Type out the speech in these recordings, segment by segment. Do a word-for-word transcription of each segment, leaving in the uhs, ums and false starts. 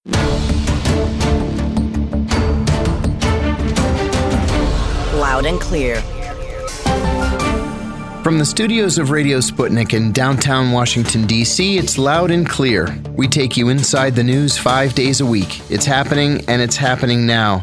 Loud and clear. From the studios of Radio Sputnik in downtown Washington, D C, it's Loud and Clear. We take you inside the news five days a week. It's happening, and it's happening now.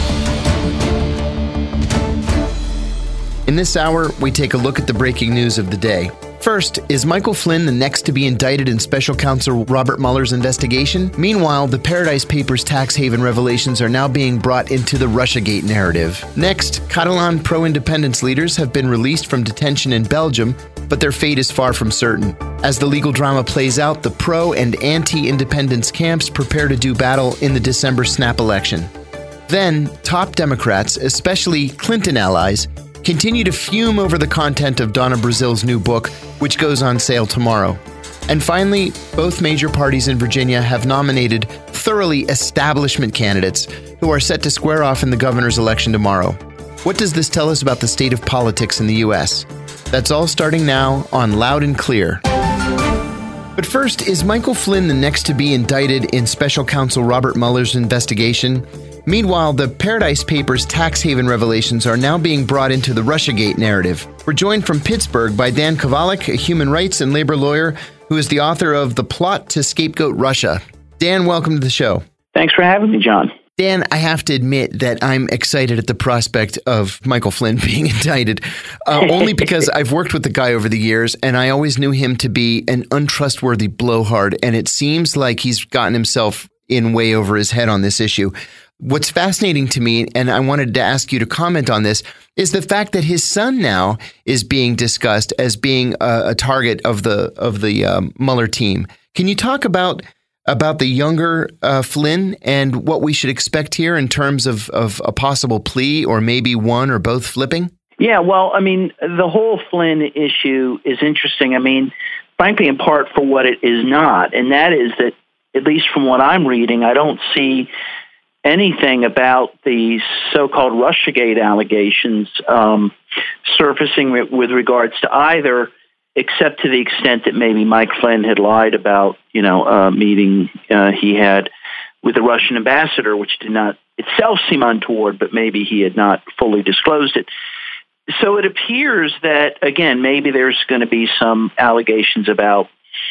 In this hour, we take a look at the breaking news of the day. First, is Michael Flynn the next to be indicted in Special Counsel Robert Mueller's investigation? Meanwhile, the Paradise Papers tax haven revelations are now being brought into the Russiagate narrative. Next, Catalan pro-independence leaders have been released from detention in Belgium, but their fate is far from certain. As the legal drama plays out, the pro- and anti-independence camps prepare to do battle in the December snap election. Then, top Democrats, especially Clinton allies, continue to fume over the content of Donna Brazil's new book, which goes on sale tomorrow. And finally, both major parties in Virginia have nominated thoroughly establishment candidates who are set to square off in the governor's election tomorrow. What does this tell us about the state of politics in the U S? That's all starting now on Loud and Clear. But first, is Michael Flynn the next to be indicted in Special Counsel Robert Mueller's investigation? Meanwhile, the Paradise Papers tax haven revelations are now being brought into the Russiagate narrative. We're joined from Pittsburgh by Dan Kovalik, a human rights and labor lawyer who is the author of The Plot to Scapegoat Russia. Dan, welcome to the show. Thanks for having me, John. Dan, I have to admit that I'm excited at the prospect of Michael Flynn being indicted, uh, only because I've worked with the guy over the years, and I always knew him to be an untrustworthy blowhard, and it seems like he's gotten himself in way over his head on this issue. What's fascinating to me, and I wanted to ask you to comment on this, is the fact that his son now is being discussed as being a, a target of the of the um, Mueller team. Can you talk about about the younger uh, Flynn and what we should expect here in terms of, of a possible plea or maybe one or both flipping? Yeah, well, I mean, the whole Flynn issue is interesting. I mean, frankly, in part for what it is not, and that is that, at least from what I'm reading, I don't see anything about the so-called Russiagate allegations um, surfacing with, with regards to either, except to the extent that maybe Mike Flynn had lied about, you know, a meeting uh, he had with the Russian ambassador, which did not itself seem untoward, but maybe he had not fully disclosed it. So it appears that, again, maybe there's going to be some allegations about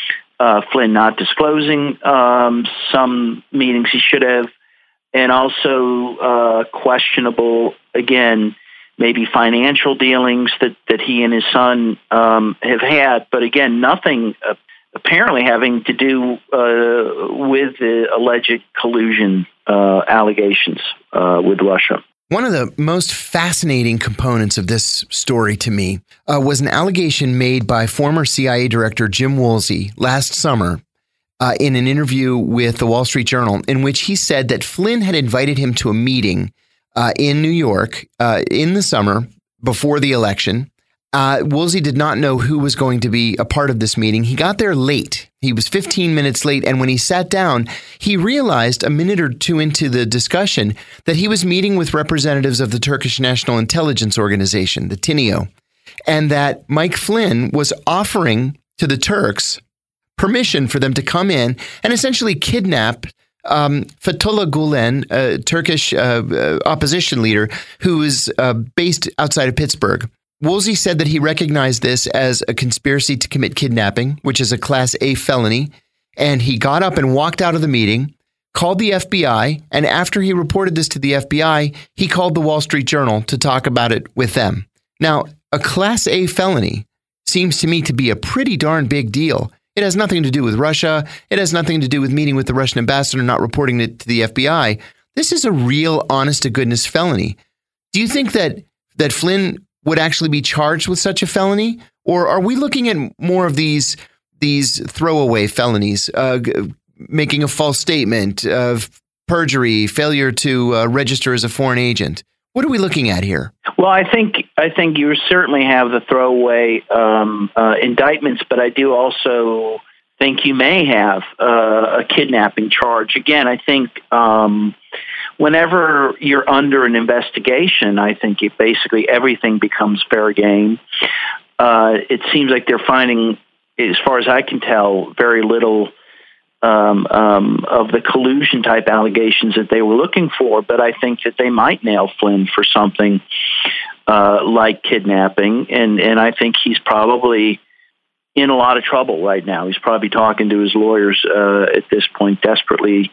uh, Flynn not disclosing um, some meetings he should have, and also uh, questionable, again, maybe financial dealings that, that he and his son um, have had. But again, nothing uh, apparently having to do uh, with the alleged collusion uh, allegations uh, with Russia. One of the most fascinating components of this story to me uh, was an allegation made by former C I A Director Jim Woolsey last summer Uh, in an interview with the Wall Street Journal, in which he said that Flynn had invited him to a meeting uh, in New York uh, in the summer before the election. Uh, Woolsey did not know who was going to be a part of this meeting. He got there late. He was fifteen minutes late. And when he sat down, he realized a minute or two into the discussion that he was meeting with representatives of the Turkish National Intelligence Organization, the T N I O, and that Mike Flynn was offering to the Turks permission for them to come in and essentially kidnap um, Fethullah Gulen, a Turkish uh, uh, opposition leader who is uh, based outside of Pittsburgh. Woolsey said that he recognized this as a conspiracy to commit kidnapping, which is a Class A felony, and he got up and walked out of the meeting, called the F B I, and after he reported this to the F B I, he called the Wall Street Journal to talk about it with them. Now, a Class A felony seems to me to be a pretty darn big deal. It has nothing to do with Russia. It has nothing to do with meeting with the Russian ambassador, not reporting it to the F B I. This is a real, honest-to-goodness felony. Do you think that that Flynn would actually be charged with such a felony? Or are we looking at more of these these throwaway felonies, uh, making a false statement, uh, perjury, failure to uh, register as a foreign agent? What are we looking at here? Well, I think I think you certainly have the throwaway um, uh, indictments, but I do also think you may have uh, a kidnapping charge. Again, I think um, whenever you're under an investigation, I think it basically everything becomes fair game. Uh, it seems like they're finding, as far as I can tell, very little um, um, of the collusion type allegations that they were looking for, but I think that they might nail Flynn for something uh, like kidnapping, and, and I think he's probably in a lot of trouble right now. He's probably talking to his lawyers uh, at this point, desperately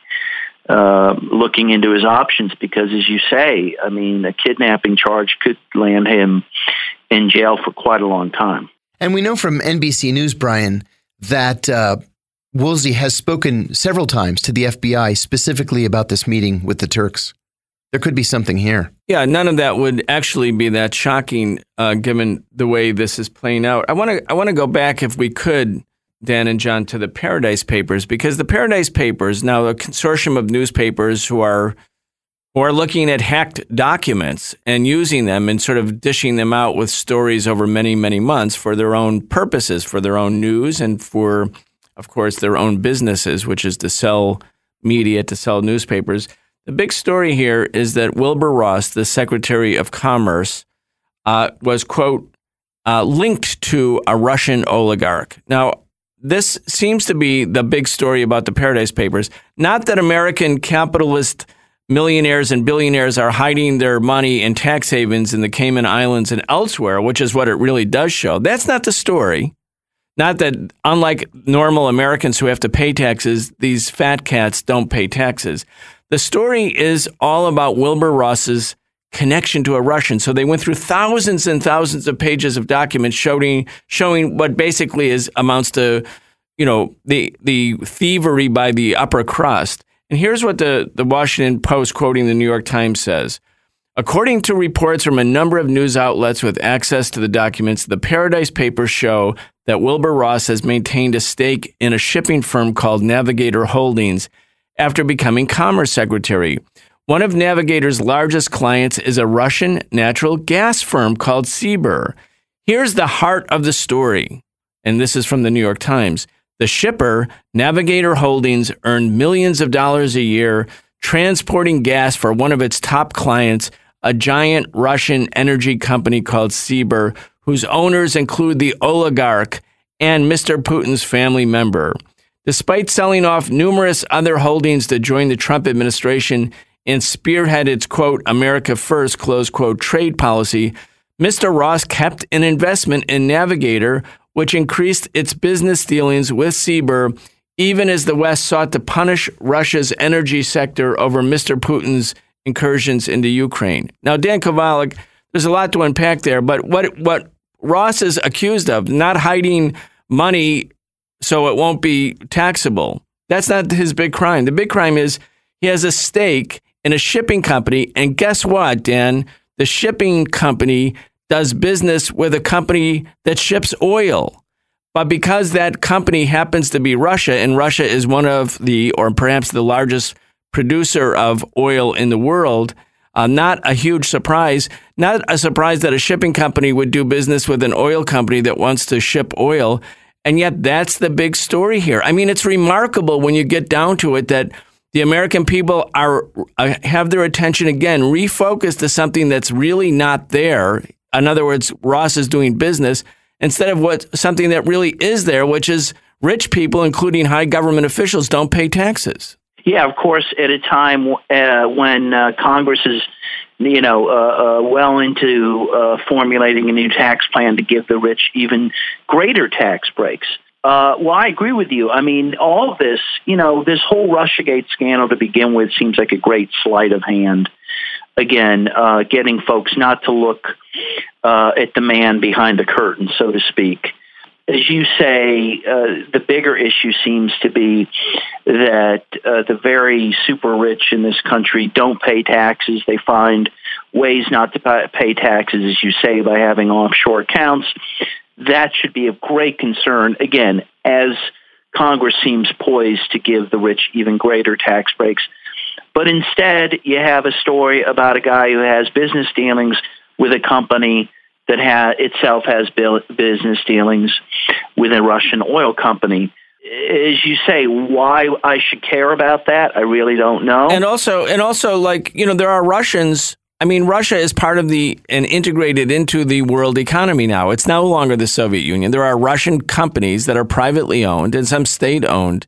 uh, looking into his options, because, as you say, I mean, a kidnapping charge could land him in jail for quite a long time. And we know from N B C News, Brian, that uh, Woolsey has spoken several times to the F B I specifically about this meeting with the Turks. There could be something here. Yeah, none of that would actually be that shocking, uh, given the way this is playing out. I want to I want to go back, if we could, Dan and John, to the Paradise Papers, because the Paradise Papers, now a consortium of newspapers who are who are looking at hacked documents and using them and sort of dishing them out with stories over many, many months for their own purposes, for their own news and for, of course, their own businesses, which is to sell media, to sell newspapers. The big story here is that Wilbur Ross, the Secretary of Commerce, uh, was, quote, uh, linked to a Russian oligarch. Now, this seems to be the big story about the Paradise Papers. Not that American capitalist millionaires and billionaires are hiding their money in tax havens in the Cayman Islands and elsewhere, which is what it really does show. That's not the story. Not that, unlike normal Americans who have to pay taxes, these fat cats don't pay taxes. The story is all about Wilbur Ross's connection to a Russian. So they went through thousands and thousands of pages of documents showing showing what basically is amounts to, you know, the the thievery by the upper crust. And here's what the, the Washington Post, quoting the New York Times, says. According to reports from a number of news outlets with access to the documents, the Paradise Papers show that Wilbur Ross has maintained a stake in a shipping firm called Navigator Holdings after becoming Commerce Secretary. One of Navigator's largest clients is a Russian natural gas firm called Sibur. Here's the heart of the story, and this is from the New York Times. The shipper, Navigator Holdings, earned millions of dollars a year transporting gas for one of its top clients, a giant Russian energy company called Sibur, whose owners include the oligarch and Mister Putin's family member. Despite selling off numerous other holdings to join the Trump administration and spearhead its, quote, America First, close quote, trade policy, Mister Ross kept an investment in Navigator, which increased its business dealings with Sibur, even as the West sought to punish Russia's energy sector over Mister Putin's incursions into Ukraine. Now, Dan Kovalik, there's a lot to unpack there, but what what Ross is accused of, not hiding money so it won't be taxable, that's not his big crime. The big crime is he has a stake in a shipping company, and guess what, Dan? The shipping company does business with a company that ships oil. But because that company happens to be Russia, and Russia is one of the, or perhaps the largest producer of oil in the world, uh, not a huge surprise, not a surprise that a shipping company would do business with an oil company that wants to ship oil. And yet that's the big story here. I mean, it's remarkable when you get down to it that the American people are uh, have their attention again refocused to something that's really not there. In other words, Ross is doing business instead of what something that really is there, which is rich people, including high government officials, don't pay taxes. Yeah, of course, at a time uh, when uh, Congress is, you know, uh, uh, well into uh, formulating a new tax plan to give the rich even greater tax breaks. Uh, well, I agree with you. I mean, all of this, you know, this whole Russiagate scandal to begin with seems like a great sleight of hand. Again, uh, getting folks not to look uh, at the man behind the curtain, so to speak. As you say, uh, the bigger issue seems to be that uh, the very super rich in this country don't pay taxes. They find ways not to pay taxes, as you say, by having offshore accounts. That should be of great concern, again, as Congress seems poised to give the rich even greater tax breaks. But instead, you have a story about a guy who has business dealings with a company that ha- itself has business dealings with a Russian oil company. As you say, why I should care about that, I really don't know. And also, and also, like, you know, there are Russians. I mean, Russia is part of the and integrated into the world economy now. It's no longer the Soviet Union. There are Russian companies that are privately owned and some state-owned.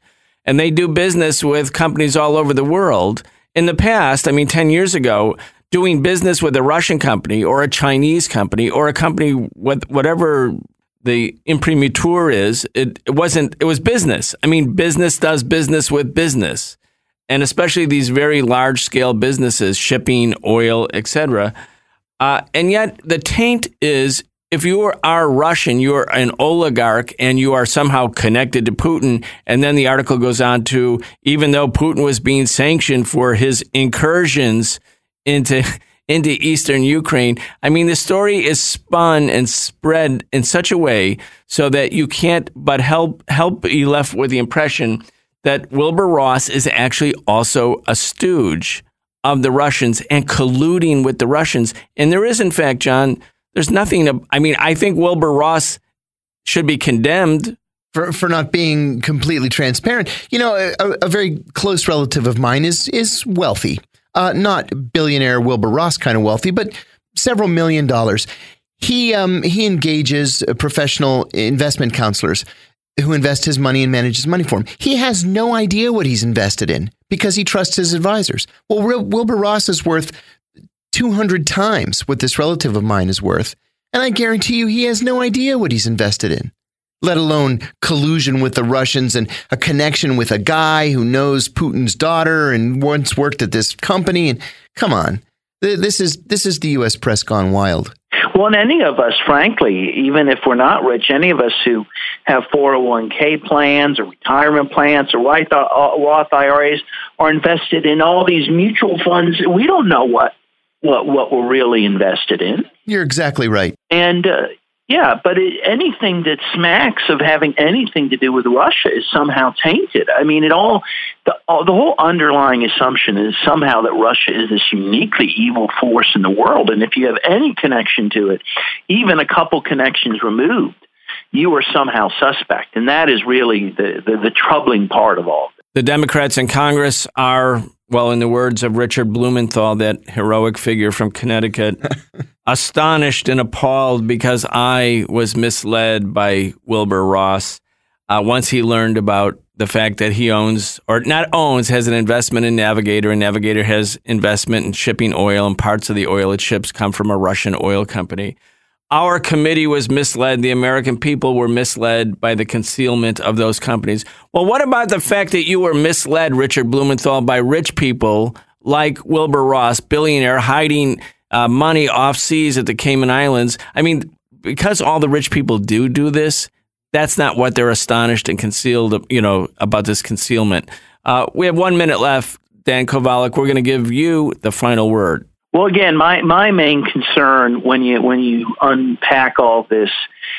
and they do business with companies all over the world. In the past, I mean, ten years ago, doing business with a Russian company or a Chinese company or a company with whatever the imprimatur is, it, it wasn't, it was business. I mean, business does business with business. And especially these very large scale businesses, shipping, oil, et cetera. Uh, and yet the taint is, if you are Russian, you're an oligarch and you are somehow connected to Putin. And then the article goes on to, even though Putin was being sanctioned for his incursions into into eastern Ukraine, I mean, the story is spun and spread in such a way so that you can't but help help be left with the impression that Wilbur Ross is actually also a stooge of the Russians and colluding with the Russians. And there is, in fact, John, there's nothing to, I mean, I think Wilbur Ross should be condemned. For, for not being completely transparent. You know, a, a very close relative of mine is is wealthy. Uh, not billionaire Wilbur Ross kind of wealthy, but several million dollars. He um, he engages professional investment counselors who invest his money and manage his money for him. He has no idea what he's invested in because he trusts his advisors. Well, Wil- Wilbur Ross is worth two hundred times what this relative of mine is worth. And I guarantee you he has no idea what he's invested in, let alone collusion with the Russians and a connection with a guy who knows Putin's daughter and once worked at this company. And come on, this is this is the U S press gone wild. Well, and any of us, frankly, even if we're not rich, any of us who have four oh one k plans or retirement plans or Roth I R As are invested in all these mutual funds. We don't know what what, what we're really invested in. You're exactly right. And uh, yeah, but it, anything that smacks of having anything to do with Russia is somehow tainted. I mean, it all the, all, the whole underlying assumption is somehow that Russia is this uniquely evil force in the world. And if you have any connection to it, even a couple connections removed, you are somehow suspect. And that is really the, the, the troubling part of all. The Democrats in Congress are, well, in the words of Richard Blumenthal, that heroic figure from Connecticut, astonished and appalled because I was misled by Wilbur Ross uh, once he learned about the fact that he owns, or not owns, has an investment in Navigator, and Navigator has investment in shipping oil, and parts of the oil it ships come from a Russian oil company. Our committee was misled. The American people were misled by the concealment of those companies. Well, what about the fact that you were misled, Richard Blumenthal, by rich people like Wilbur Ross, billionaire, hiding uh, money off seas at the Cayman Islands? I mean, because all the rich people do do this, that's not what they're astonished and concealed, you know, about this concealment. Uh, we have one minute left, Dan Kovalik. We're going to give you the final word. Well, again, my, my main concern when you when you unpack all this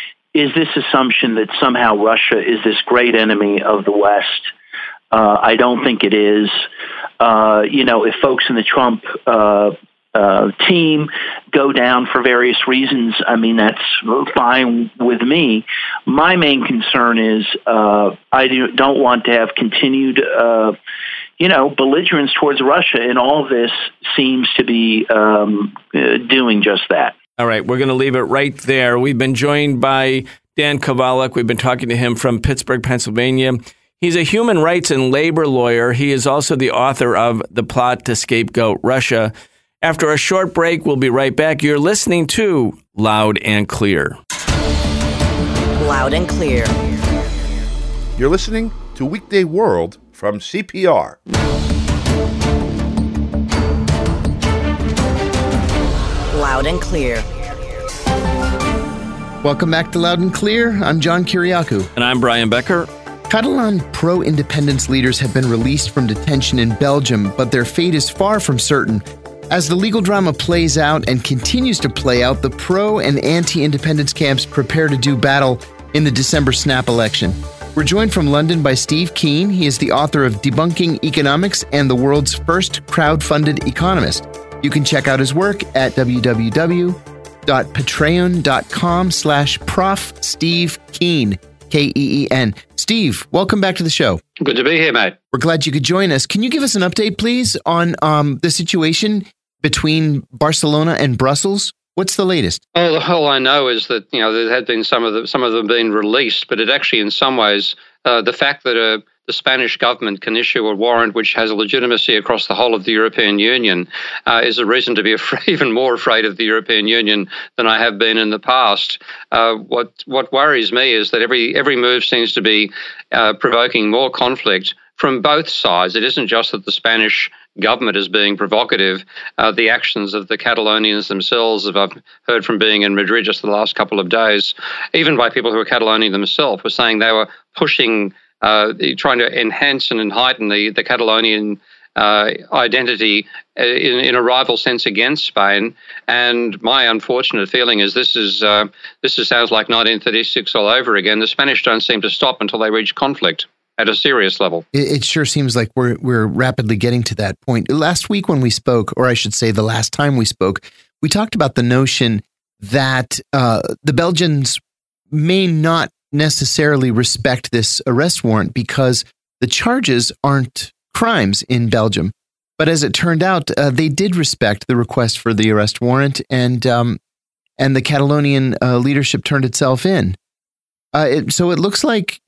is this assumption that somehow Russia is this great enemy of the West. Uh, I don't think it is. Uh, you know, if folks in the Trump uh, uh, team go down for various reasons, I mean, that's fine with me. My main concern is uh, I do, don't want to have continued uh you know, belligerence towards Russia, and all of this seems to be um, uh, doing just that. All right, we're going to leave it right there. We've been joined by Dan Kovalik. We've been talking to him from Pittsburgh, Pennsylvania. He's a human rights and labor lawyer. He is also the author of The Plot to Scapegoat Russia. After a short break, we'll be right back. You're listening to Loud and Clear. Loud and Clear. You're listening to Weekday World from C P R. Loud and Clear. Welcome back to Loud and Clear. I'm John Kiriakou. And I'm Brian Becker. Catalan pro-independence leaders have been released from detention in Belgium, but their fate is far from certain. As the legal drama plays out and continues to play out, the pro- and anti-independence camps prepare to do battle in the December snap election. We're joined from London by Steve Keen. He is the author of Debunking Economics and the World's First Crowd-Funded Economist. You can check out his work at www.patreon.com slash Prof Steve Keen, K E E N. Steve, welcome back to the show. Good to be here, mate. We're glad you could join us. Can you give us an update, please, on um, the situation between Barcelona and Brussels? What's the latest? Oh, all I know is that, you know, there had been some of the, some of them being released, but it actually, in some ways, uh, the fact that uh, the Spanish government can issue a warrant which has a legitimacy across the whole of the European Union uh, is a reason to be afraid, even more afraid of the European Union than I have been in the past. Uh, what what worries me is that every every move seems to be uh, provoking more conflict from both sides. It isn't just that the Spanish government is being provocative. Uh, the actions of the Catalonians themselves, as I've heard from being in Madrid just the last couple of days, even by people who are Catalonian themselves, were saying they were pushing, uh, trying to enhance and heighten the, the Catalonian uh, identity in, in a rival sense against Spain. And my unfortunate feeling is this is uh, this is, sounds like nineteen thirty-six all over again. The Spanish don't seem to stop until they reach conflict at a serious level. It, it sure seems like we're we're rapidly getting to that point. Last week when we spoke, or I should say the last time we spoke, we talked about the notion that uh, the Belgians may not necessarily respect this arrest warrant because the charges aren't crimes in Belgium. But as it turned out, uh, they did respect the request for the arrest warrant, and um, and the Catalonian uh, leadership turned itself in. Uh, it, so it looks like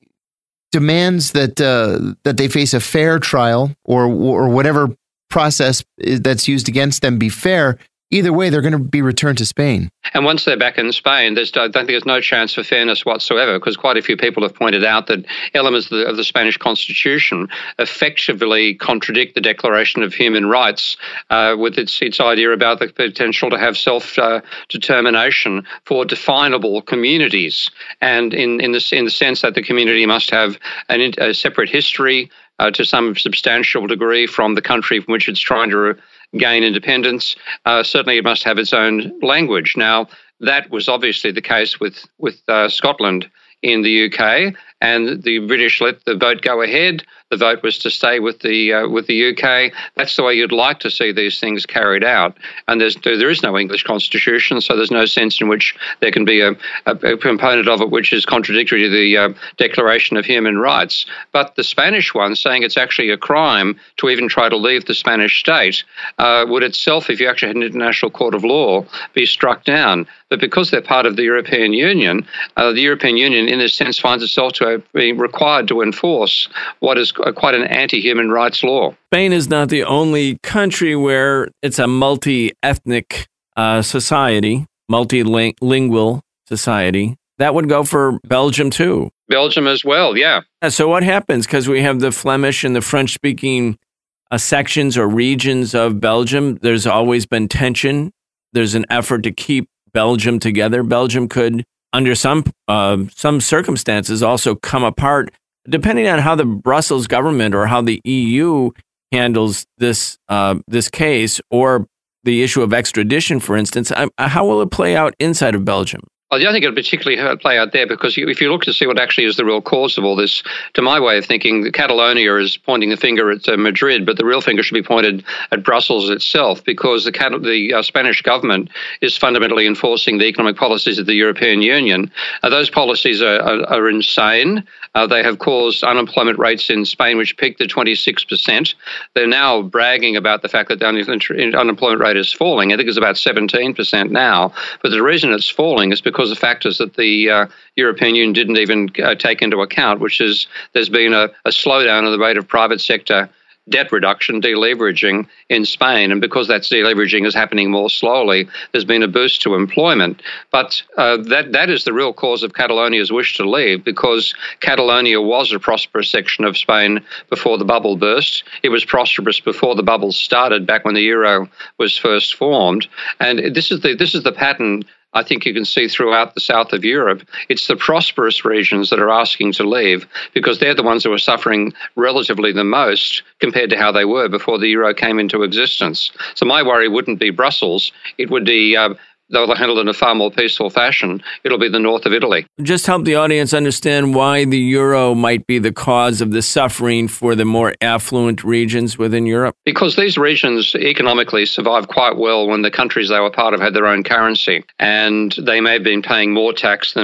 demands that uh, that they face a fair trial or or whatever process that's used against them be fair. Either way, they're going to be returned to Spain. And once they're back in Spain, there's, I don't think there's no chance for fairness whatsoever, because quite a few people have pointed out that elements of the, of the Spanish Constitution effectively contradict the Declaration of Human Rights uh, with its its idea about the potential to have self-determination uh, for definable communities, and in in the in the sense that the community must have an, a separate history uh, to some substantial degree from the country from which it's trying to gain independence. Uh, certainly it must have its own language. Now, that was obviously the case with, with uh, Scotland in the U K, and the British let the vote go ahead. The vote was to stay with the uh, with the U K. That's the way you'd like to see these things carried out. And there's there is no English constitution, so there's no sense in which there can be a, a, a component of it which is contradictory to the uh, Declaration of Human Rights. But the Spanish one, saying it's actually a crime to even try to leave the Spanish state, uh, would itself, if you actually had an international court of law, be struck down. But because they're part of the European Union, uh, the European Union, in a sense, finds itself to have been required to enforce what is quite an anti-human rights law. Spain is not the only country where it's a multi-ethnic uh, society, multilingual society. That would go for Belgium too. Belgium as well, yeah. So what happens? Because we have the Flemish and the French-speaking uh, sections or regions of Belgium. There's always been tension. There's an effort to keep Belgium together. Belgium could, under some uh, some circumstances, also come apart, depending on how the Brussels government or how the E U handles this uh, this case, or the issue of extradition, for instance. Uh, how will it play out inside of Belgium? I don't think it'll particularly play out there, because if you look to see what actually is the real cause of all this, to my way of thinking, Catalonia is pointing the finger at uh, Madrid, but the real finger should be pointed at Brussels itself, because the, the uh, Spanish government is fundamentally enforcing the economic policies of the European Union. Uh, those policies are, are, are insane. Uh, they have caused unemployment rates in Spain, which peaked at twenty-six percent. They're now bragging about the fact that the un- unemployment rate is falling. I think it's about seventeen percent now. But the reason it's falling is because of factors that the uh, European Union didn't even uh, take into account, which is there's been a, a slowdown in the rate of private sector debt reduction, deleveraging in Spain. And because that deleveraging is happening more slowly, there's been a boost to employment. But uh, that that is the real cause of Catalonia's wish to leave, because Catalonia was a prosperous section of Spain before the bubble burst. It was prosperous before the bubble started, back when the euro was first formed. And this is the this is the pattern I think you can see throughout the south of Europe. It's the prosperous regions that are asking to leave, because they're the ones who are suffering relatively the most compared to how they were before the euro came into existence. So my worry wouldn't be Brussels. It would be, uh, they'll handle it in a far more peaceful fashion. It'll be the north of Italy. Just help the audience understand why the euro might be the cause of the suffering for the more affluent regions within Europe. Because these regions economically survived quite well when the countries they were part of had their own currency, and they may have been paying more tax than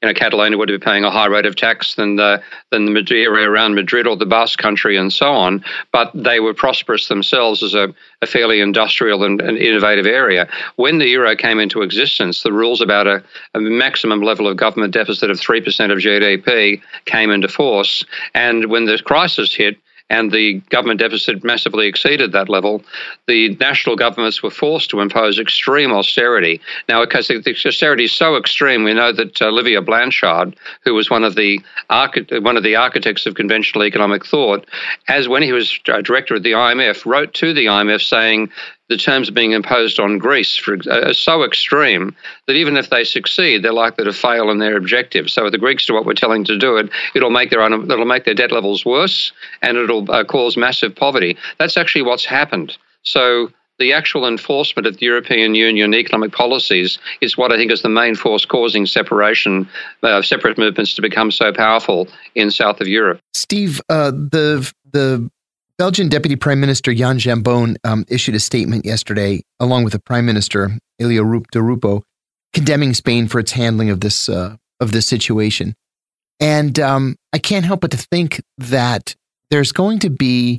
you know, Catalonia would be paying a higher rate of tax than the than the area around Madrid or the Basque Country and so on. But they were prosperous themselves as a, a fairly industrial and, and innovative area. When the euro came into existence, the rules about a, a maximum level of government deficit of three percent of G D P came into force. And when the crisis hit, and the government deficit massively exceeded that level, the national governments were forced to impose extreme austerity. Now, because the austerity is so extreme, we know that Olivier Blanchard, who was one of the archi- one of the architects of conventional economic thought, as when he was director of the I M F, wrote to the I M F saying the terms being imposed on Greece for, are so extreme that even if they succeed, they're likely to fail in their objectives. So if the Greeks do what we're telling to do it, it'll make their own, it'll make their debt levels worse, and it'll uh, cause massive poverty. That's actually what's happened. So the actual enforcement of the European Union economic policies is what I think is the main force causing separation, uh, separate movements to become so powerful in south of Europe. Steve, uh, the the Belgian Deputy Prime Minister Jan Jambon um, issued a statement yesterday, along with the Prime Minister Elio De Rupo, condemning Spain for its handling of this uh, of this situation. And um, I can't help but to think that there's going to be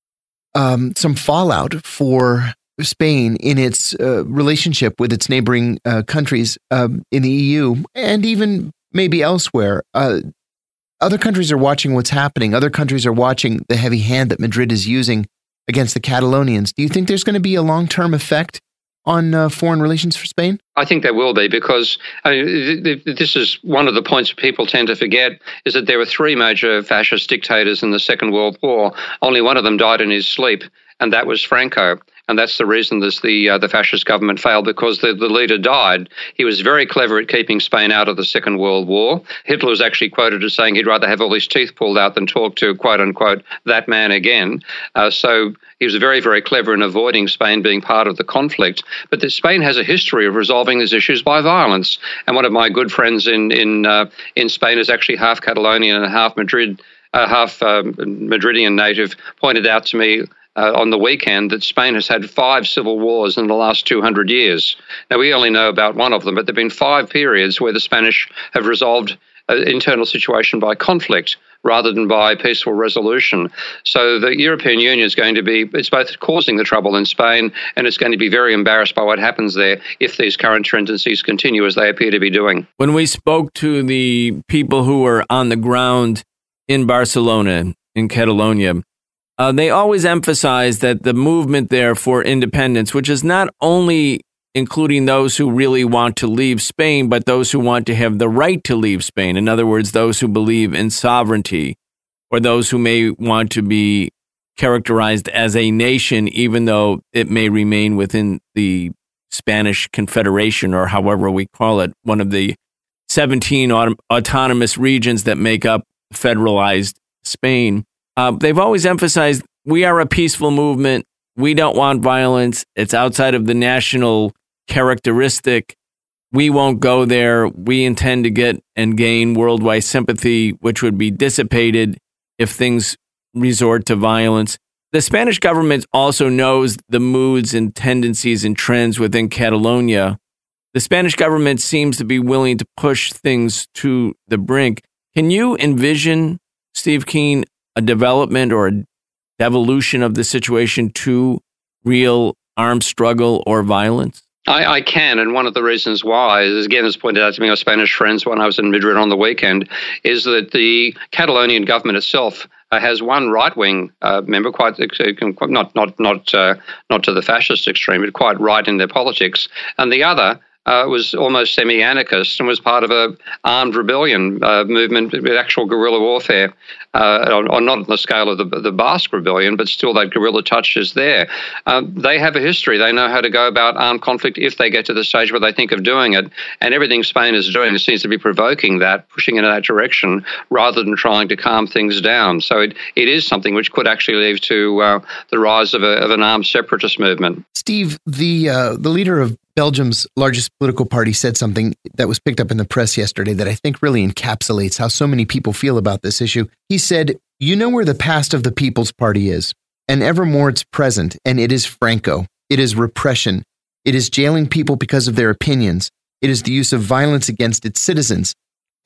um, some fallout for Spain in its uh, relationship with its neighboring uh, countries uh, in the E U and even maybe elsewhere. Uh, Other countries are watching what's happening. Other countries are watching the heavy hand that Madrid is using against the Catalonians. Do you think there's going to be a long-term effect on uh, foreign relations for Spain? I think there will be, because I mean, this is one of the points people tend to forget, is that there were three major fascist dictators in the Second World War. Only one of them died in his sleep, and that was Franco. And that's the reason this, the uh, the fascist government failed, because the, the leader died. He was very clever at keeping Spain out of the Second World War. Hitler was actually quoted as saying he'd rather have all his teeth pulled out than talk to, quote unquote, that man again. Uh, so he was very, very clever in avoiding Spain being part of the conflict. But the, Spain has a history of resolving these issues by violence. And one of my good friends in in uh, in Spain is actually half Catalonian and half Madrid, uh, half um, Madridian native, pointed out to me Uh, on the weekend that Spain has had five civil wars in the last two hundred years. Now, we only know about one of them, but there have been five periods where the Spanish have resolved an internal situation by conflict rather than by peaceful resolution. So the European Union is going to be, it's both causing the trouble in Spain, and it's going to be very embarrassed by what happens there if these current tendencies continue as they appear to be doing. When we spoke to the people who were on the ground in Barcelona, in Catalonia, Uh, they always emphasize that the movement there for independence, which is not only including those who really want to leave Spain, but those who want to have the right to leave Spain. In other words, those who believe in sovereignty, or those who may want to be characterized as a nation, even though it may remain within the Spanish Confederation, or however we call it, one of the seventeen autom- autonomous regions that make up federalized Spain. Uh, they've always emphasized, we are a peaceful movement. We don't want violence. It's outside of the national characteristic. We won't go there. We intend to get and gain worldwide sympathy, which would be dissipated if things resort to violence. The Spanish government also knows the moods and tendencies and trends within Catalonia. The Spanish government seems to be willing to push things to the brink. Can you envision, Steve Keen, a development or a devolution of the situation to real armed struggle or violence? I, I can, and one of the reasons why, is, again, as pointed out to me by Spanish friends when I was in Madrid on the weekend, is that the Catalonian government itself uh, has one right-wing uh, member, quite uh, not not not uh, not to the fascist extreme, but quite right in their politics, and the other Uh, was almost semi-anarchist and was part of a armed rebellion uh, movement with actual guerrilla warfare, uh, on, on not on the scale of the, the Basque rebellion, but still that guerrilla touch is there. Um, they have a history. They know how to go about armed conflict if they get to the stage where they think of doing it. And everything Spain is doing seems to be provoking that, pushing in that direction, rather than trying to calm things down. So it, it is something which could actually lead to uh, the rise of, a, of an armed separatist movement. Steve, the uh, the leader of Belgium's largest political party said something that was picked up in the press yesterday that I think really encapsulates how so many people feel about this issue. He said, "You know where the past of the People's Party is, and evermore it's present, and it is Franco. It is repression. It is jailing people because of their opinions. It is the use of violence against its citizens.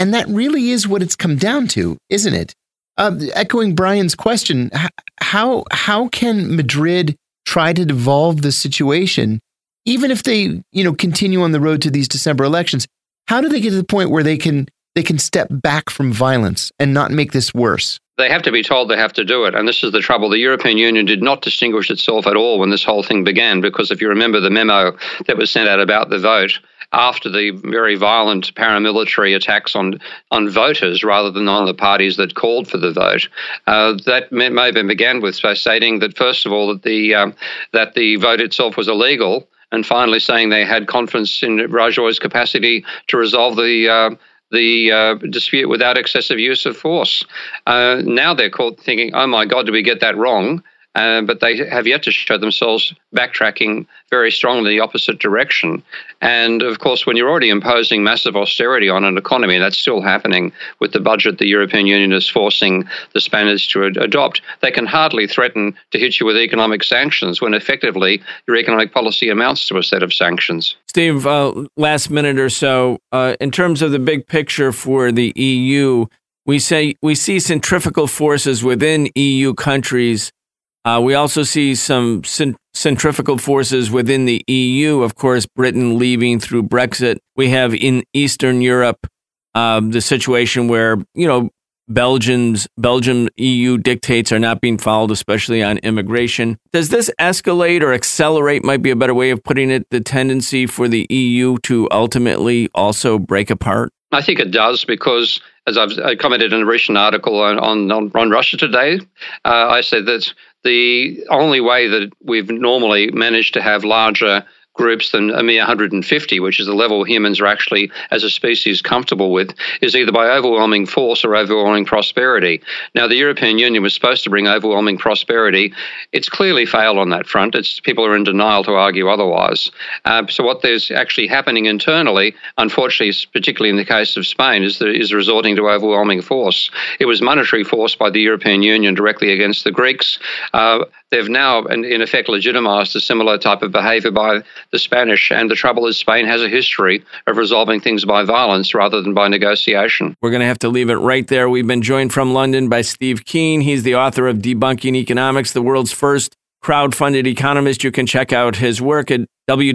And that really is what it's come down to, isn't it? Uh, echoing Brian's question, how how can Madrid try to devolve the situation, even if they, you know, continue on the road to these December elections? How do they get to the point where they can they can step back from violence and not make this worse? They have to be told they have to do it. And this is the trouble. The European Union did not distinguish itself at all when this whole thing began, because if you remember the memo that was sent out about the vote, after the very violent paramilitary attacks on, on voters rather than on the parties that called for the vote, uh, that memo began with by stating that, first of all, that the um, that the vote itself was illegal, and finally saying they had confidence in Rajoy's capacity to resolve the uh, the uh, dispute without excessive use of force. Uh, now they're caught thinking, oh my God, did we get that wrong? Uh, but they have yet to show themselves backtracking very strongly in the opposite direction. And, of course, when you're already imposing massive austerity on an economy, that's still happening with the budget the European Union is forcing the Spaniards to ad- adopt, they can hardly threaten to hit you with economic sanctions when effectively your economic policy amounts to a set of sanctions. Steve, uh, last minute or so, uh, in terms of the big picture for the E U, we say we see centrifugal forces within E U countries. Uh, we also see some cent- centrifugal forces within the E U. Of course, Britain leaving through Brexit. We have in Eastern Europe uh, the situation where, you know, Belgium's Belgium E U dictates are not being followed, especially on immigration. Does this escalate or accelerate, might be a better way of putting it, the tendency for the E U to ultimately also break apart? I think it does, because as I've commented in a recent article on, on, on Russia Today, uh, I said that the only way that we've normally managed to have larger groups than a mere one hundred fifty, which is the level humans are actually, as a species, comfortable with, is either by overwhelming force or overwhelming prosperity. Now, the European Union was supposed to bring overwhelming prosperity. It's clearly failed on that front. It's, people are in denial to argue otherwise. Uh, so what there's actually happening internally, unfortunately, particularly in the case of Spain, is, that is resorting to overwhelming force. It was monetary force by the European Union directly against the Greeks. Uh, they've now, in, in effect, legitimized a similar type of behavior by the Spanish. And the trouble is, Spain has a history of resolving things by violence rather than by negotiation. We're going to have to leave it right there. We've been joined from London by Steve Keen. He's the author of Debunking Economics, the world's first crowd-funded economist. You can check out his work at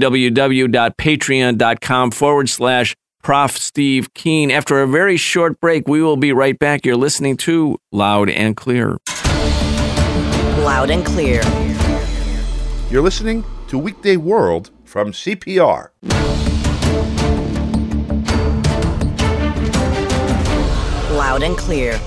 www.patreon.com forward slash Prof. Steve Keen. After a very short break, we will be right back. You're listening to Loud and Clear. Loud and Clear. You're listening to Weekday World from C P R. Loud and Clear.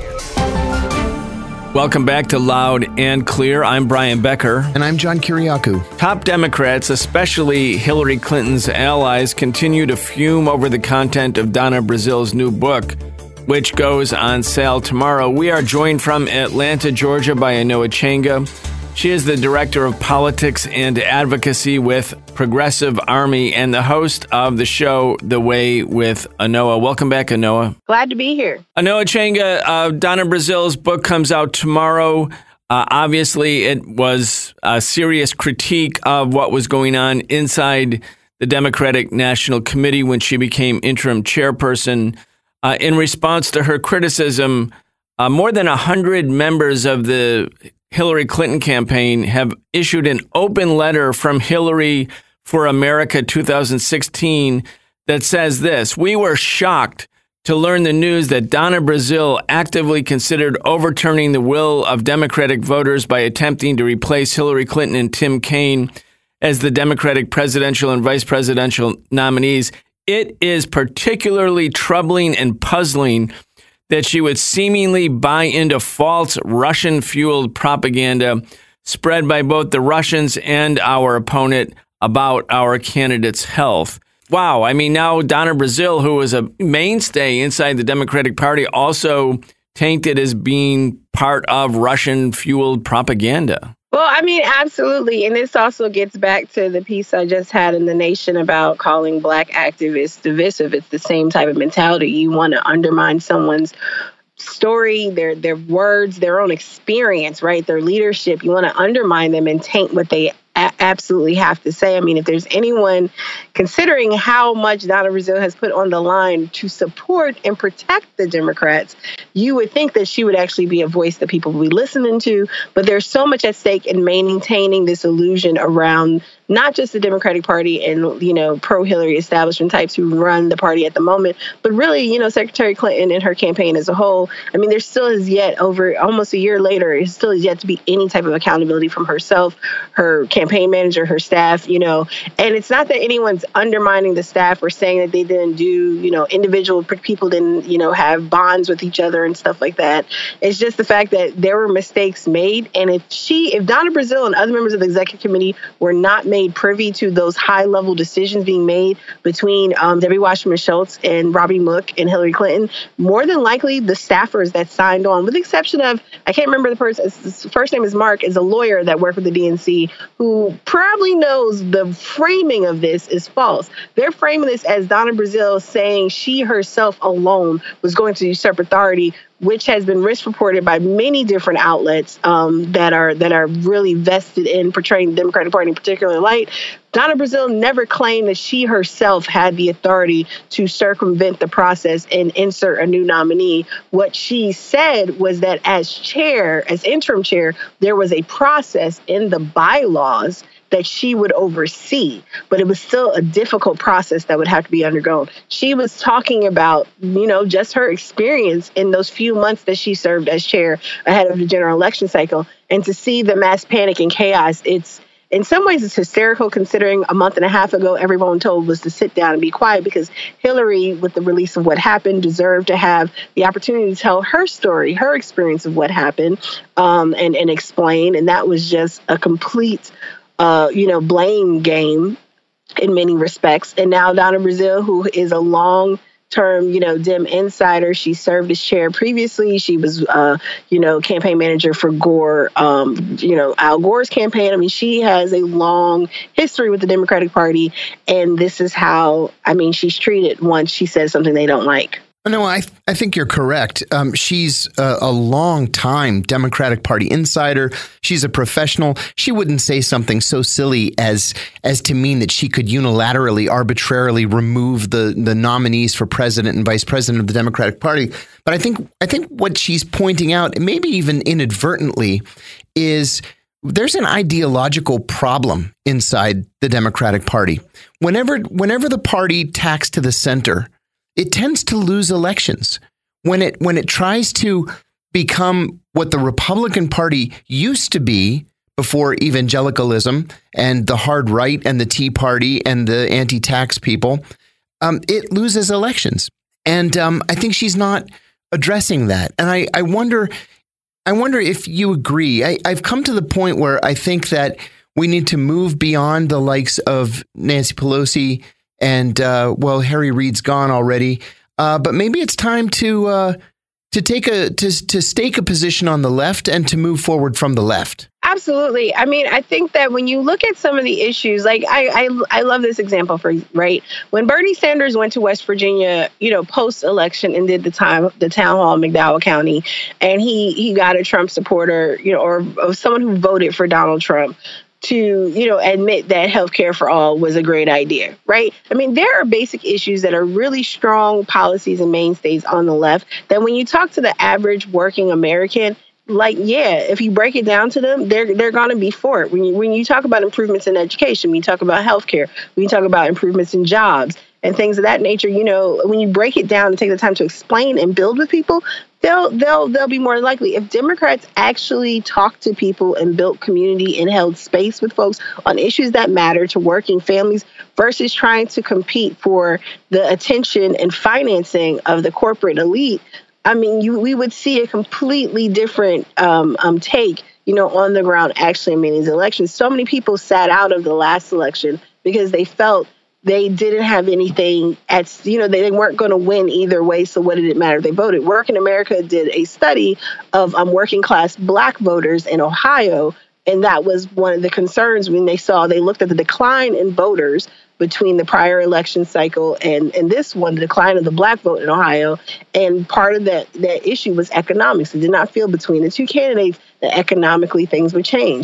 Welcome back to Loud and Clear. I'm Brian Becker. And I'm John Kiriakou. Top Democrats, especially Hillary Clinton's allies, continue to fume over the content of Donna Brazil's new book, which goes on sale tomorrow. We are joined from Atlanta, Georgia by Anoa Changa. She is the Director of Politics and Advocacy with Progressive Army and the host of the show, The Way with Anoa. Welcome back, Anoa. Glad to be here. Anoa Changa, uh, Donna Brazil's book comes out tomorrow. Uh, obviously, it was a serious critique of what was going on inside the Democratic National Committee when she became interim chairperson. Uh, in response to her criticism, uh, more than one hundred members of the Hillary Clinton campaign have issued an open letter from Hillary for America two thousand sixteen that says this: "We were shocked to learn the news that Donna Brazil actively considered overturning the will of Democratic voters by attempting to replace Hillary Clinton and Tim Kaine as the Democratic presidential and vice presidential nominees. It is particularly troubling and puzzling that she would seemingly buy into false Russian-fueled propaganda spread by both the Russians and our opponent about our candidate's health." Wow. I mean, now Donna Brazil, who was a mainstay inside the Democratic Party, also tainted as being part of Russian-fueled propaganda. Well, I mean, absolutely. And this also gets back to the piece I just had in The Nation about calling Black activists divisive. It's the same type of mentality. You want to undermine someone's story, their their words, their own experience, right? Their leadership. You want to undermine them and taint what they a- absolutely have to say, I mean, if there's anyone considering how much Donna Brazile has put on the line to support and protect the Democrats, you would think that she would actually be a voice that people will be listening to. But there's so much at stake in maintaining this illusion around not just the Democratic Party and, you know, pro-Hillary establishment types who run the party at the moment, but really, you know, Secretary Clinton and her campaign as a whole. I mean, there still is yet over almost a year later, it still is yet to be any type of accountability from herself, her campaign manager, her staff, you know, and it's not that anyone's undermining the staff or saying that they didn't do, you know, individual people didn't, you know, have bonds with each other and stuff like that. It's just the fact that there were mistakes made. And if she, if Donna Brazile and other members of the executive committee were not made privy to those high level decisions being made between um, Debbie Wasserman Schultz and Robbie Mook and Hillary Clinton, more than likely the staffers that signed on, with the exception of, I can't remember the person, his first name is Mark, is a lawyer that worked with the D N C who probably knows the framing of this is false. They're framing this as Donna Brazile saying she herself alone was going to usurp authority, which has been misreported by many different outlets um, that are that are really vested in portraying the Democratic Party in particular light. Donna Brazile never claimed that she herself had the authority to circumvent the process and insert a new nominee. What she said was that as chair, as interim chair, there was a process in the bylaws that she would oversee, but it was still a difficult process that would have to be undergone. She was talking about, you know, just her experience in those few months that she served as chair ahead of the general election cycle. And to see the mass panic and chaos, it's, in some ways, it's hysterical considering a month and a half ago, everyone told was to sit down and be quiet because Hillary, with the release of what happened, deserved to have the opportunity to tell her story, her experience of what happened, um, and, and explain. And that was just a complete Uh, you know, blame game in many respects. And now Donna Brazile, who is a long-term, you know, Dem insider, she served as chair previously. She was, uh, you know, campaign manager for Gore, um, you know, Al Gore's campaign. I mean, she has a long history with the Democratic Party. And this is how, I mean, she's treated once she says something they don't like. No, I I think you're correct. Um, she's a, a long-time Democratic Party insider. She's a professional. She wouldn't say something so silly as as to mean that she could unilaterally, arbitrarily remove the the nominees for president and vice president of the Democratic Party. But I think I think what she's pointing out, maybe even inadvertently, is there's an ideological problem inside the Democratic Party. Whenever whenever the party tacks to the center, it tends to lose elections. When it when it tries to become what the Republican Party used to be before evangelicalism and the hard right and the Tea Party and the anti-tax people, um, it loses elections. And um, I think she's not addressing that. And I, I wonder, I wonder if you agree. I, I've come to the point where I think that we need to move beyond the likes of Nancy Pelosi. And, uh, well, Harry Reid's gone already. Uh, but maybe it's time to uh, to take a to, to stake a position on the left and to move forward from the left. Absolutely. I mean, I think that when you look at some of the issues, like I, I, I love this example for right when Bernie Sanders went to West Virginia, you know, post election and did the time the town hall in McDowell County, and he he got a Trump supporter, you know, or, or someone who voted for Donald Trump to, you know, admit that healthcare for all was a great idea, right? I mean, there are basic issues that are really strong policies and mainstays on the left that when you talk to the average working American, like, yeah, if you break it down to them, they're they're going to be for it. When you, when you talk about improvements in education, when you talk about healthcare, when you talk about improvements in jobs and things of that nature, you know, when you break it down and take the time to explain and build with people, they'll they'll they'll be more likely. If Democrats actually talk to people and built community and held space with folks on issues that matter to working families versus trying to compete for the attention and financing of the corporate elite, I mean, you we would see a completely different um, um, take, you know, on the ground actually in these elections. So many people sat out of the last election because they felt they didn't have anything at, you know, they weren't going to win either way. So what did it matter? They voted. Work in America did a study of um, working class Black voters in Ohio. And that was one of the concerns when they saw, they looked at the decline in voters between the prior election cycle and, and this one, the decline of the Black vote in Ohio. And part of that, that issue was economics. They did not feel between the two candidates that economically things would change.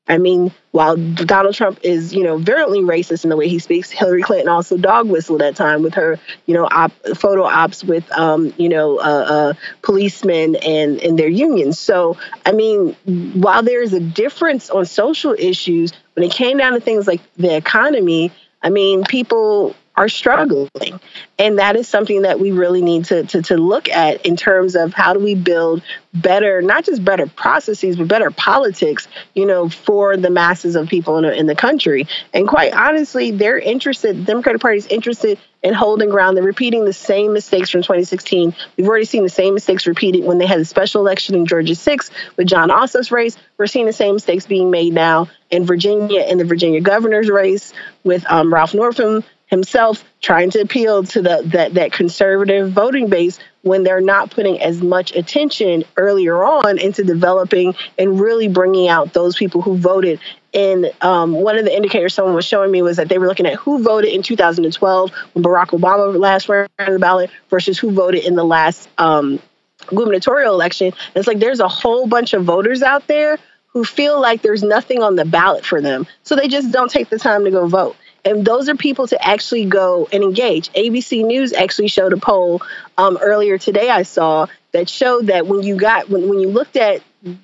I mean, while Donald Trump is, you know, virulently racist in the way he speaks, Hillary Clinton also dog whistled at time with her, you know, op, photo ops with, um, you know, uh, uh, policemen and, and their unions. So, I mean, while there is a difference on social issues, when it came down to things like the economy, I mean, people are struggling. And that is something that we really need to, to, to look at in terms of how do we build better, not just better processes, but better politics, you know, for the masses of people in, in the country. And quite honestly, they're interested, the Democratic Party is interested in holding ground. They're repeating the same mistakes from twenty sixteen. We've already seen the same mistakes repeated when they had a special election in Georgia six with Jon Ossoff's race. We're seeing the same mistakes being made now in Virginia, in the Virginia governor's race with um, Ralph Northam himself trying to appeal to the that, that conservative voting base when they're not putting as much attention earlier on into developing and really bringing out those people who voted. And um, one of the indicators someone was showing me was that they were looking at who voted in two thousand twelve when Barack Obama last ran the ballot versus who voted in the last um, gubernatorial election. And it's like there's a whole bunch of voters out there who feel like there's nothing on the ballot for them. So they just don't take the time to go vote. And those are people to actually go and engage. A B C News actually showed a poll um, earlier today I saw that showed that when you got when, when you looked at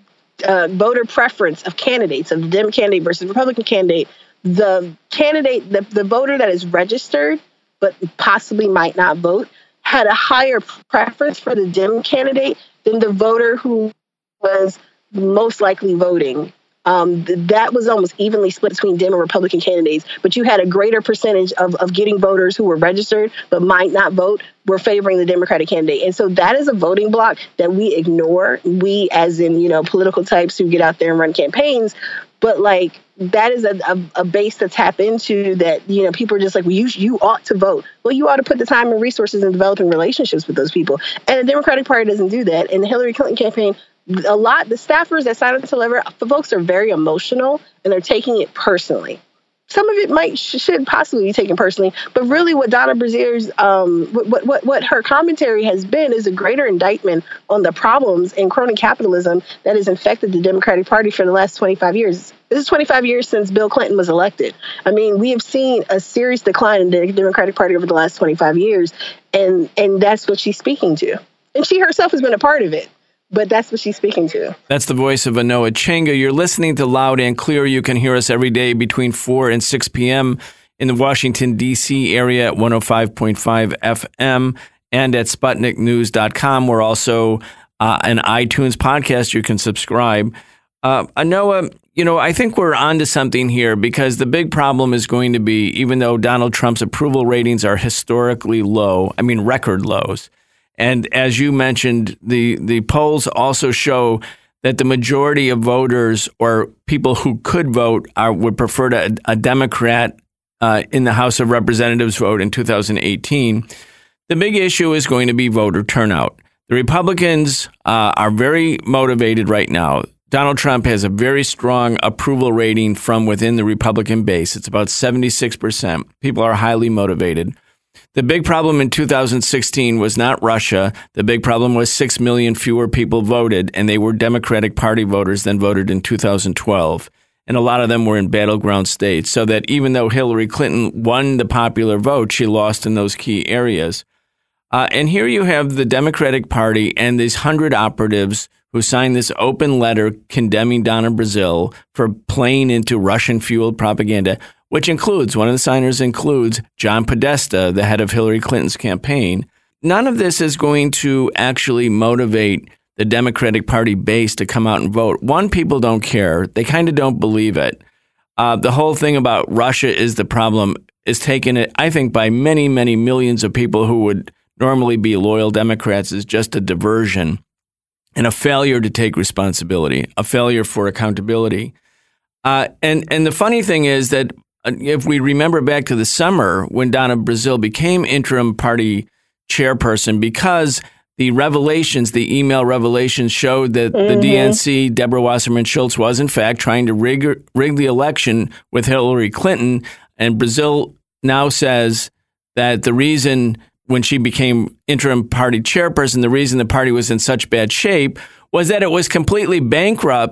uh, voter preference of candidates, of the Dem candidate versus Republican candidate, the candidate, the, the voter that is registered but possibly might not vote, had a higher preference for the Dem candidate than the voter who was most likely voting. Um, that was almost evenly split between Dem and Republican candidates, but you had a greater percentage of, of getting voters who were registered but might not vote were favoring the Democratic candidate. And so that is a voting block that we ignore, we as in, you know, political types who get out there and run campaigns. But like that is a, a, a base to tap into that, you know, people are just like, well, you, you ought to vote. Well, you ought to put the time and resources in developing relationships with those people. And the Democratic Party doesn't do that. And the Hillary Clinton campaign, a lot, the staffers that signed up to deliver, the folks are very emotional and they're taking it personally. Some of it might should possibly be taken personally, but really what Donna Brazier's, um, what, what what her commentary has been is a greater indictment on the problems in crony capitalism that has infected the Democratic Party for the last twenty-five years. This is twenty-five years since Bill Clinton was elected. I mean, we have seen a serious decline in the Democratic Party over the last twenty-five years, and and that's what she's speaking to. And she herself has been a part of it. But that's what she's speaking to. That's the voice of Anoa Chenga. You're listening to Loud and Clear. You can hear us every day between four and six p.m. in the Washington, D C area at one oh five point five F M and at Sputnik News dot com. We're also uh, an iTunes podcast. You can subscribe. Uh, Anoa, you know, I think we're onto something here because the big problem is going to be, even though Donald Trump's approval ratings are historically low, I mean, record lows. And as you mentioned, the, the polls also show that the majority of voters or people who could vote are, would prefer to, a Democrat uh, in the House of Representatives vote in two thousand eighteen. The big issue is going to be voter turnout. The Republicans uh, are very motivated right now. Donald Trump has a very strong approval rating from within the Republican base. It's about seventy-six percent. People are highly motivated. The big problem in two thousand sixteen was not Russia. The big problem was six million fewer people voted, and they were Democratic Party voters than voted in two thousand twelve. And a lot of them were in battleground states, so that even though Hillary Clinton won the popular vote, she lost in those key areas. Uh, and here you have the Democratic Party and these hundred operatives who signed this open letter condemning Donna Brazile for playing into Russian-fueled propaganda, which includes, one of the signers includes John Podesta, the head of Hillary Clinton's campaign. None of this is going to actually motivate the Democratic Party base to come out and vote. One, people don't care. They kind of don't believe it. Uh, the whole thing about Russia is the problem is taken, I think, by many, many millions of people who would normally be loyal Democrats as just a diversion and a failure to take responsibility, a failure for accountability. Uh, and, and the funny thing is that if we remember back to the summer when Donna Brazile became interim party chairperson, because the revelations, the email revelations showed that mm-hmm. the D N C, Deborah Wasserman Schultz, was in fact trying to rig, rig the election with Hillary Clinton. And Brazile now says that the reason when she became interim party chairperson, the reason the party was in such bad shape was that it was completely bankrupt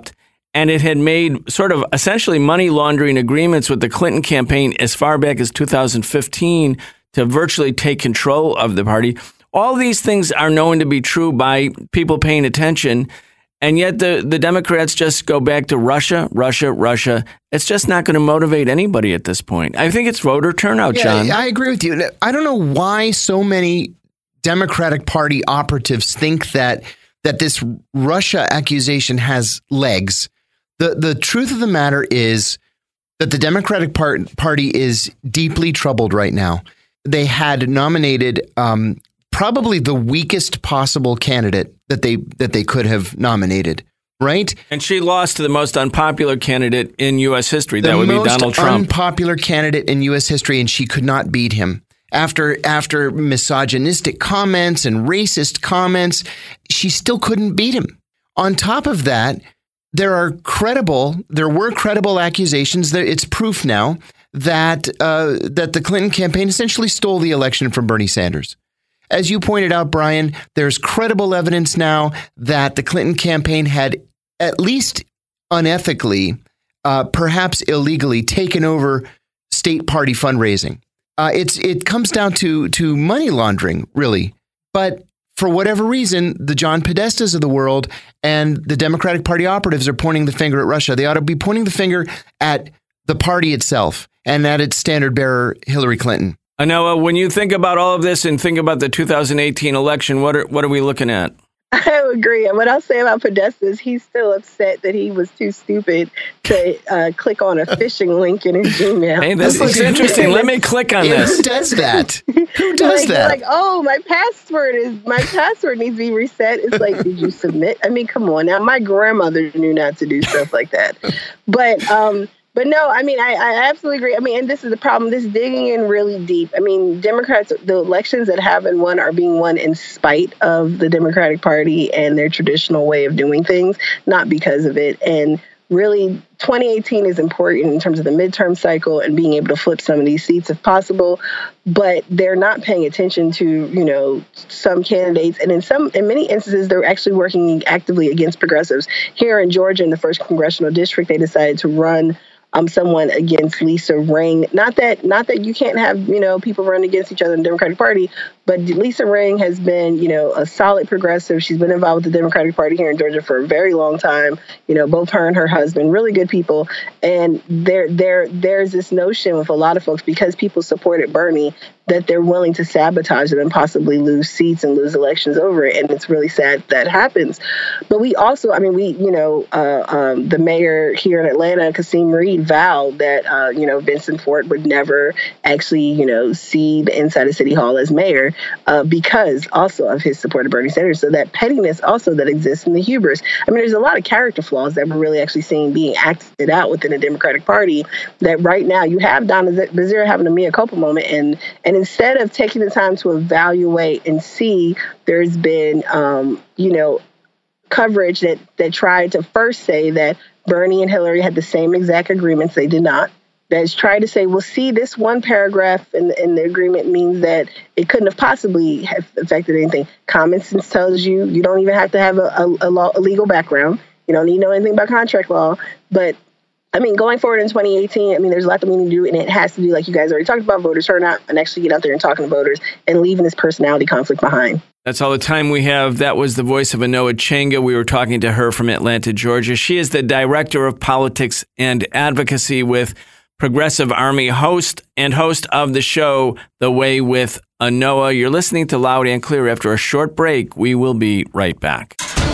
and it had made sort of essentially money laundering agreements with the Clinton campaign as far back as two thousand fifteen to virtually take control of the party. All these things are known to be true by people paying attention. And yet the, the Democrats just go back to Russia, Russia, Russia. It's just not going to motivate anybody at this point. I think it's voter turnout, yeah, John. I agree with you. I don't know why so many Democratic Party operatives think that that this Russia accusation has legs. The the truth of the matter is that the Democratic part, Party is deeply troubled right now. They had nominated um, probably the weakest possible candidate that they that they could have nominated, right? And she lost to the most unpopular candidate in U S history. The that would be Donald most Trump. Unpopular candidate in U S history, and she could not beat him. After after misogynistic comments and racist comments, she still couldn't beat him. On top of that, there are credible, there were credible accusations that it's proof now that uh, that the Clinton campaign essentially stole the election from Bernie Sanders. As you pointed out, Brian, there's credible evidence now that the Clinton campaign had at least unethically, uh, perhaps illegally, taken over state party fundraising. Uh, it's it comes down to to money laundering, really. But for whatever reason, the John Podestas of the world and the Democratic Party operatives are pointing the finger at Russia. They ought to be pointing the finger at the party itself and at its standard bearer, Hillary Clinton. Anoa, when you think about all of this and think about the two thousand eighteen election, what are what are we looking at? I agree. And what I'll say about Podesta is he's still upset that he was too stupid to uh, click on a phishing link in his Gmail. Hey, this looks interesting. Let me click on Yeah, this. who does that? Who does like, that? Like, oh, my password is my password needs to be reset. It's like, did you submit? I mean, come on. Now, my grandmother knew not to do stuff like that. But um, But no, I mean, I, I absolutely agree. I mean, and this is the problem, this digging in really deep. I mean, Democrats, the elections that have been won are being won in spite of the Democratic Party and their traditional way of doing things, not because of it. And really, twenty eighteen is important in terms of the midterm cycle and being able to flip some of these seats if possible. But they're not paying attention to, you know, some candidates. And in some, in many instances, they're actually working actively against progressives. Here in Georgia, in the first congressional district, they decided to run Um, someone against Lisa Ring. Not that not that you can't have, you know, people run against each other in the Democratic Party, but Lisa Ring has been, you know, a solid progressive. She's been involved with the Democratic Party here in Georgia for a very long time. You know, both her and her husband, really good people. And there there there's this notion with a lot of folks, because people supported Bernie, that they're willing to sabotage it and possibly lose seats and lose elections over it. And it's really sad that happens. But we also, I mean, we, you know, uh, um, the mayor here in Atlanta, Kasim Reed, vowed that, uh, you know, Vincent Fort would never actually, you know, see the inside of City Hall as mayor uh, because also of his support of Bernie Sanders. So that pettiness also that exists in the hubris. I mean, there's a lot of character flaws that we're really actually seeing being acted out within the Democratic Party, that right now you have Donna Bazira having a mea culpa moment, and, and instead of taking the time to evaluate and see, there's been, um, you know, coverage that, that tried to first say that Bernie and Hillary had the same exact agreements. They did not. That's tried to say, well, see, this one paragraph in, in the agreement means that it couldn't have possibly have affected anything. Common sense tells you you don't even have to have a, a, a, law, a legal background. You don't need to know anything about contract law. But I mean, going forward in twenty eighteen, I mean, there's a lot that we need to do, and it has to do, like you guys already talked about, voter turnout, and actually get out there and talking to voters and leaving this personality conflict behind. That's all the time we have. That was the voice of Anoa Changa. We were talking to her from Atlanta, Georgia. She is the Director of Politics and Advocacy with Progressive Army, host and host of the show, The Way with Anoa. You're listening to Loud and Clear. After a short break, we will be right back.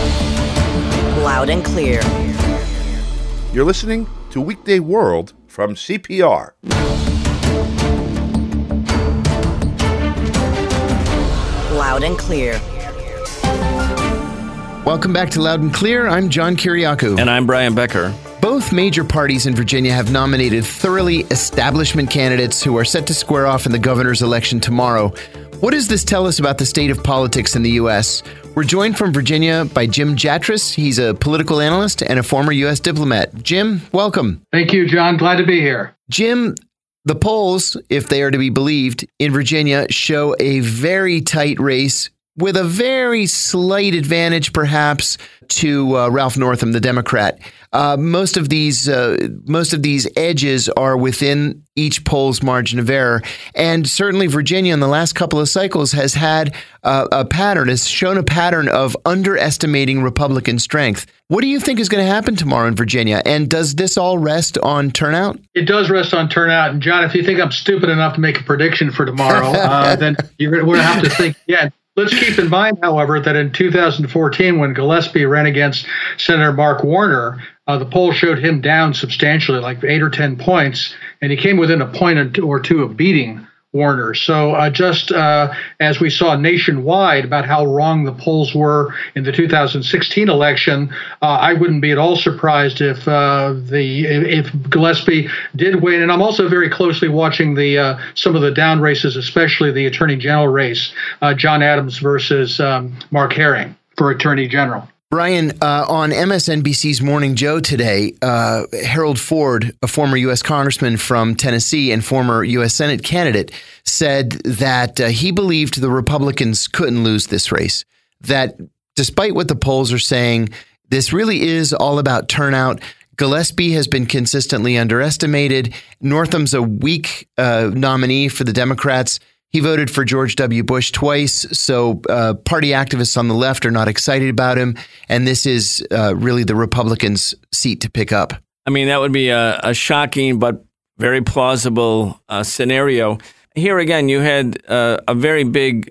Loud and Clear. You're listening to Weekday World from C P R. Loud and Clear. Welcome back to Loud and Clear. I'm John Kiriakou. And I'm Brian Becker. Both major parties in Virginia have nominated thoroughly establishment candidates who are set to square off in the governor's election tomorrow. What does this tell us about the state of politics in the U S? We're joined from Virginia by Jim Jatras. He's a political analyst and a former U S diplomat. Jim, welcome. Thank you, John. Glad to be here. Jim, the polls, if they are to be believed, in Virginia show a very tight race with a very slight advantage, perhaps, to uh, Ralph Northam, the Democrat. Uh, most of these uh, most of these edges are within each poll's margin of error, and certainly Virginia in the last couple of cycles has had uh, a pattern, has shown a pattern of underestimating Republican strength. What do you think is going to happen tomorrow in Virginia? And does this all rest on turnout? It does rest on turnout. And John, if you think I'm stupid enough to make a prediction for tomorrow, uh, then you're going to have to think again. Let's keep in mind, however, that in two thousand fourteen, when Gillespie ran against Senator Mark Warner, uh, the poll showed him down substantially, like eight or ten points, and he came within a point or two of beating Warner. So uh, just uh, as we saw nationwide about how wrong the polls were in the two thousand sixteen election, uh, I wouldn't be at all surprised if uh, the if Gillespie did win. And I'm also very closely watching the uh, some of the down races, especially the Attorney General race, uh, John Adams versus um, Mark Herring for Attorney General. Brian, uh, on M S N B C's Morning Joe today, uh, Harold Ford, a former U S congressman from Tennessee and former U S Senate candidate, said that uh, he believed the Republicans couldn't lose this race, that despite what the polls are saying, this really is all about turnout. Gillespie has been consistently underestimated. Northam's a weak uh, nominee for the Democrats. He voted for George W. Bush twice, so uh, party activists on the left are not excited about him, and this is uh, really the Republicans' seat to pick up. I mean, that would be a, a shocking but very plausible uh, scenario. Here again, you had uh, a very big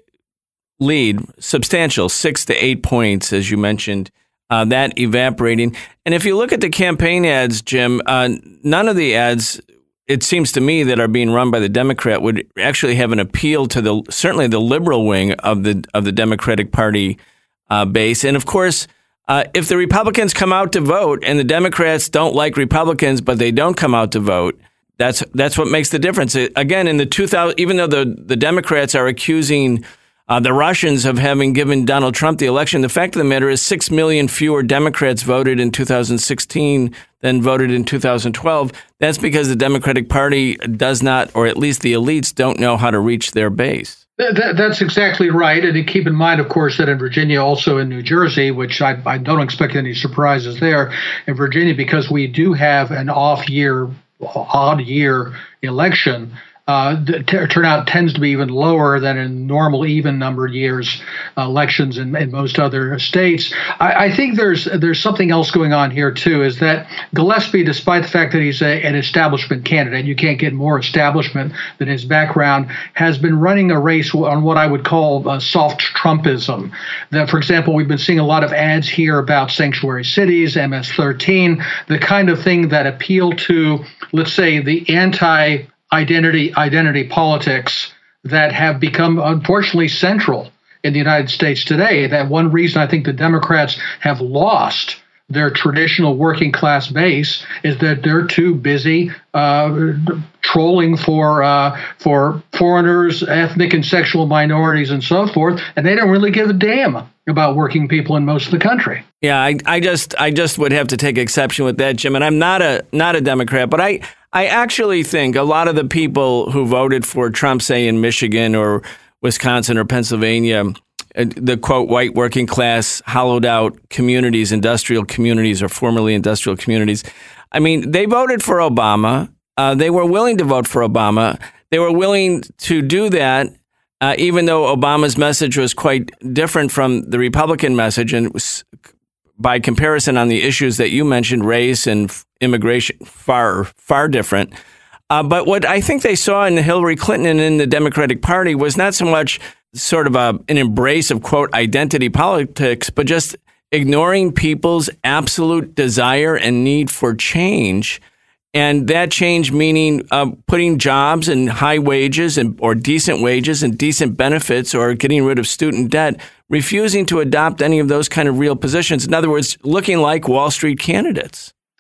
lead, substantial, six to eight points, as you mentioned, uh, that evaporating. And if you look at the campaign ads, Jim, uh, none of the ads, it seems to me, that are being run by the Democrat would actually have an appeal to the certainly the liberal wing of the of the Democratic Party uh, base. And of course, uh, if the Republicans come out to vote and the Democrats don't like Republicans, but they don't come out to vote, that's that's what makes the difference. Again, in the two thousand, even though the the Democrats are accusing Uh, the Russians of having given Donald Trump the election, the fact of the matter is six million fewer Democrats voted in two thousand sixteen than voted in two thousand twelve. That's because the Democratic Party does not, or at least the elites, don't know how to reach their base. That, that's exactly right. And to keep in mind, of course, that in Virginia, also in New Jersey, which I, I don't expect any surprises there, in Virginia, because we do have an off year, odd year election, Uh, the t- turnout tends to be even lower than in normal even-numbered years, uh, elections in, in most other states. I, I think there's there's something else going on here, too, is that Gillespie, despite the fact that he's a, an establishment candidate, you can't get more establishment than his background, has been running a race on what I would call uh, soft Trumpism. That, for example, we've been seeing a lot of ads here about sanctuary cities, M S thirteen, the kind of thing that appeal to, let's say, the anti- Identity, identity politics that have become, unfortunately, central in the United States today. That one reason I think the Democrats have lost their traditional working class base is that they're too busy uh, trolling for uh, for foreigners, ethnic and sexual minorities, and so forth, and they don't really give a damn about working people in most of the country. Yeah, I, I just I just would have to take exception with that, Jim. And I'm not a not a Democrat, but I. I actually think a lot of the people who voted for Trump, say in Michigan or Wisconsin or Pennsylvania, the, quote, white working class, hollowed out communities, industrial communities or formerly industrial communities, I mean, they voted for Obama. Uh, they were willing to vote for Obama. They were willing to do that, uh, even though Obama's message was quite different from the Republican message. And it was, by comparison, on the issues that you mentioned, race and immigration, far, far different. Uh, but what I think they saw in Hillary Clinton and in the Democratic Party was not so much sort of a, an embrace of, quote, identity politics, but just ignoring people's absolute desire and need for change. And that change meaning uh, putting jobs and high wages and or decent wages and decent benefits or getting rid of student debt, refusing to adopt any of those kind of real positions. In other words, looking like Wall Street candidates.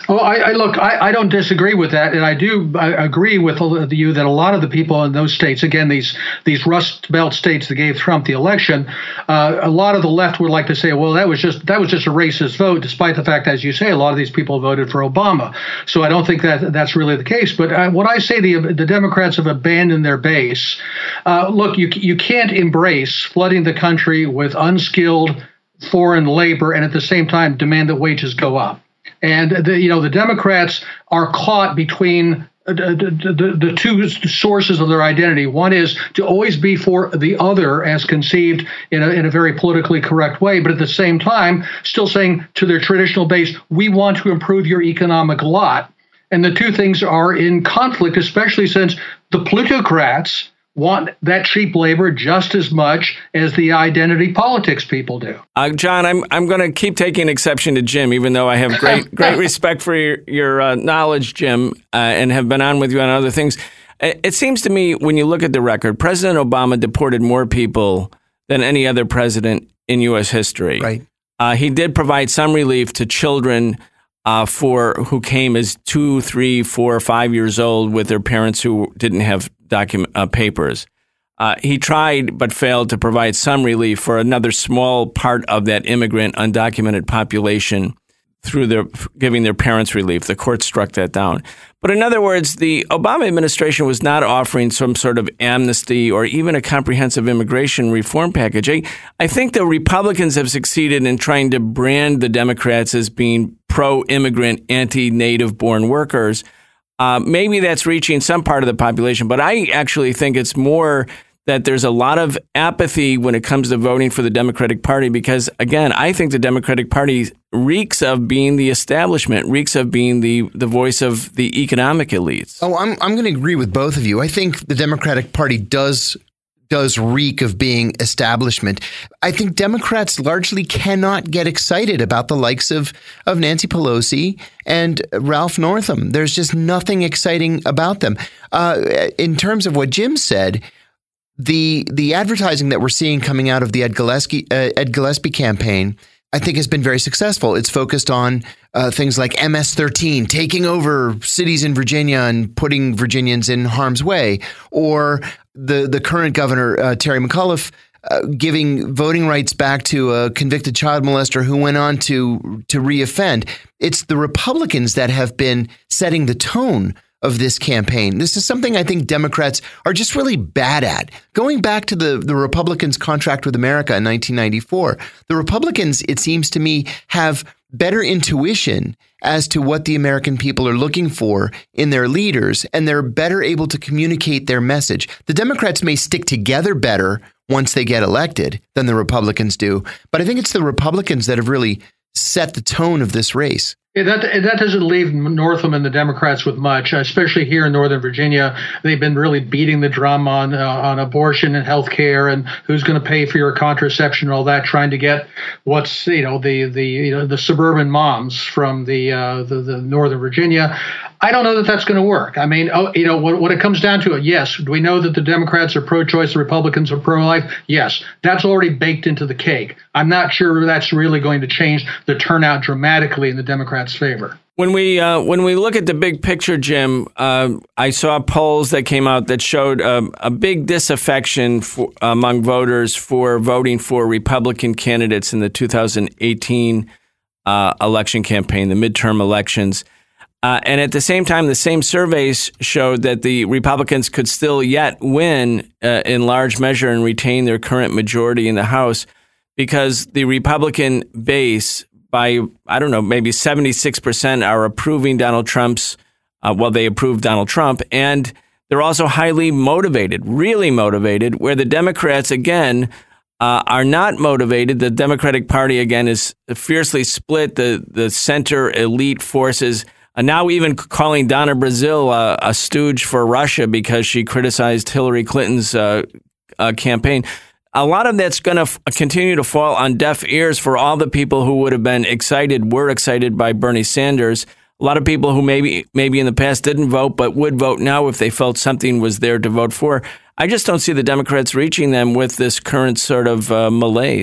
Well, I, I look, I, I don't disagree with that, and I do I agree with you that a lot of the people in those states, again, these these Rust Belt states that gave Trump the election, uh, a lot of the left would like to say, well, that was just that was just a racist vote, despite the fact, as you say, a lot of these people voted for Obama. So I don't think that that's really the case. But uh, what I say, the the Democrats have abandoned their base. Uh, look, you you can't embrace flooding the country with unskilled foreign labor and at the same time demand that wages go up. And, the, you know, the Democrats are caught between the, the, the two sources of their identity. One is to always be for the other as conceived in a, in a very politically correct way, but at the same time, still saying to their traditional base, we want to improve your economic lot. And the two things are in conflict, especially since the plutocrats want that cheap labor just as much as the identity politics people do. Uh, John, I'm I'm going to keep taking exception to Jim, even though I have great great respect for your, your uh, knowledge, Jim, uh, and have been on with you on other things. It, it seems to me, when you look at the record, President Obama deported more people than any other president in U S history. Right. Uh, he did provide some relief to children uh, for who came as two, three, four, five years old with their parents who didn't have document uh, papers. Uh, he tried but failed to provide some relief for another small part of that immigrant undocumented population through their giving their parents relief. The court struck that down. But in other words, the Obama administration was not offering some sort of amnesty or even a comprehensive immigration reform package. I, I think the Republicans have succeeded in trying to brand the Democrats as being pro-immigrant, anti-native born workers. Uh, maybe that's reaching some part of the population, but I actually think it's more that there's a lot of apathy when it comes to voting for the Democratic Party because, again, I think the Democratic Party reeks of being the establishment, reeks of being the, the voice of the economic elites. Oh, I'm I'm going to agree with both of you. I think the Democratic Party does does reek of being establishment. I think Democrats largely cannot get excited about the likes of, of Nancy Pelosi and Ralph Northam. There's just nothing exciting about them. Uh, in terms of what Jim said, the the advertising that we're seeing coming out of the Ed Gillespie, uh, Ed Gillespie campaign, I think has been very successful. It's focused on uh, things like M S thirteen, taking over cities in Virginia and putting Virginians in harm's way, or the the current governor, uh, Terry McAuliffe, uh, giving voting rights back to a convicted child molester who went on to to reoffend. It's the Republicans that have been setting the tone of this campaign. This is something I think Democrats are just really bad at. Going back to the, the Republicans' contract with America in nineteen ninety-four, the Republicans, it seems to me, have better intuition as to what the American people are looking for in their leaders, and they're better able to communicate their message. The Democrats may stick together better once they get elected than the Republicans do, but I think it's the Republicans that have really set the tone of this race. Yeah, that that doesn't leave Northam and the Democrats with much, especially here in Northern Virginia. They've been really beating the drum on uh, on abortion and health care and who's going to pay for your contraception and all that, trying to get what's you know the the you know the suburban moms from the uh, the, the Northern Virginia. I don't know that that's going to work. I mean, oh, you know, when, when it comes down to it, yes, do we know that the Democrats are pro-choice, the Republicans are pro-life? Yes, that's already baked into the cake. I'm not sure that's really going to change the turnout dramatically in the Democrats' favor. When we uh, when we look at the big picture, Jim, uh, I saw polls that came out that showed uh, a big disaffection for, among voters for voting for Republican candidates in the two thousand eighteen uh, election campaign, the midterm elections. Uh, and at the same time, the same surveys showed that the Republicans could still yet win uh, in large measure and retain their current majority in the House because the Republican base, by, I don't know, maybe seventy-six percent are approving Donald Trump's, uh, well, they approve Donald Trump. And they're also highly motivated, really motivated, where the Democrats, again, uh, are not motivated. The Democratic Party, again, is fiercely split. The, the center elite forces Uh, now even calling Donna Brazile uh, a stooge for Russia because she criticized Hillary Clinton's uh, uh, campaign. A lot of that's going to f- continue to fall on deaf ears for all the people who would have been excited, were excited by Bernie Sanders. A lot of people who maybe maybe in the past didn't vote but would vote now if they felt something was there to vote for. I just don't see the Democrats reaching them with this current sort of uh, malaise.